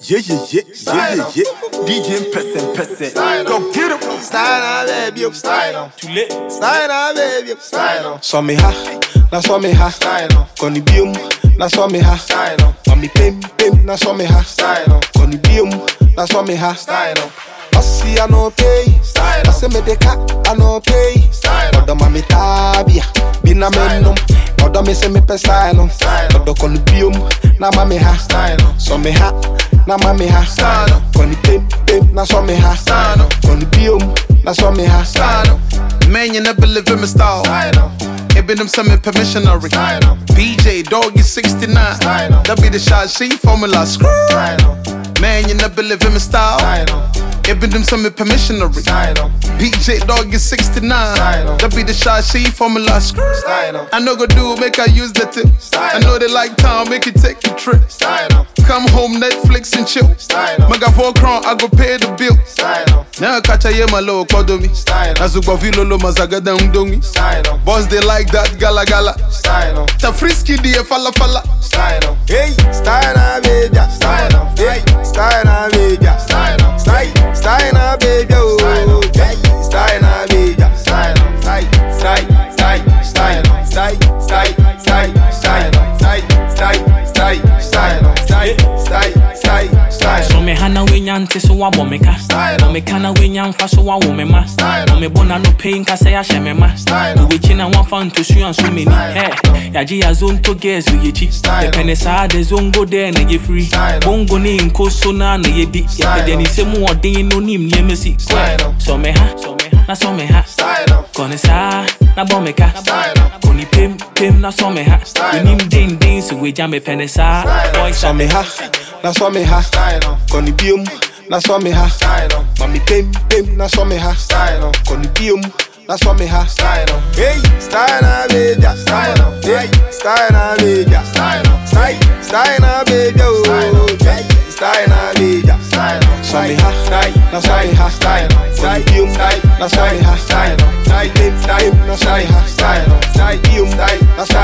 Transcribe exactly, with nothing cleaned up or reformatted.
Yeah, yeah, yeah, yeah, yeah, yeah. D J person, person. Go get him. Style, baby, style. Too late. Style, baby, style. So me ha, na so me ha. Style. Koni bium, na so me ha. Style. Mami pim pim, na so me ha. Style. Koni bium, na so me ha. Style. Masi I no pay. Style. Ase me deka I no pay. Style. Odo mami tabia, bina menum. Odo me se me pe style. Odo koni bium, na mami ha. Style. So me ha. Na mami ha, Style. Koni pim pim, na so me ha. Style. Koni bium, na so me ha. Style. Man, you never live in my style. Style. It been them semi permissionary. Style. B J, dog, you sixty-nine. Style. That be the shot, she formula. Screw. Style. Man, you never live in my style. Style. It been them semi permissionary. Style. B J, dog, you sixty-nine. Style. That be the shot, she formula. Screw. Style. I know go do, make I use the tip. Style. I know they like town, make you take a trip. Style. Come home, Netflix and chill. Style. Maga four crown, I go pay the bill. Style. Now catch a ye my low kodomi. Style. Azuba vilo mazaga down dongi. Style. Boss they like that gala gala. Style. Ta frisky die falla falla. Style. Hey, Style, baby, style. Hey, style, baby, style. Style, style, baby, oh. Hey, style, baby, style. Style, style, style, style, style, style, style, style, style, style, style, style, style, style, style. So me hana we nyante so wa bomeka. No me kana we nyamfa so wa wo me ma. No me bona no pain ka say ahye me ma. We china one fan to su and so many. Hey, ya ji ya zone to girls we chi. The penesa the zone go there na ye free. Bongo ni nko so na na ye di. Ya de ni se mu odin no nim ye me si. So me ha, so me ha, na so me ha. Kone sa na bomeka. Koni pim pim na so me ha. We nim ding ding so we jam me penesa. Boy So me ha, na so me ha. Koni bium, na so me ha. Mami pim pim, na so me ha. Koni bium, na so me ha. Hey, style, baby, style. Hey, style, baby, style. Style, style, baby, oh. Hey, style, baby, style. So me ha, na so me ha. Koni bium, na so me ha. Style, style, Pim pim, na so me ha. style, style, Bium, na so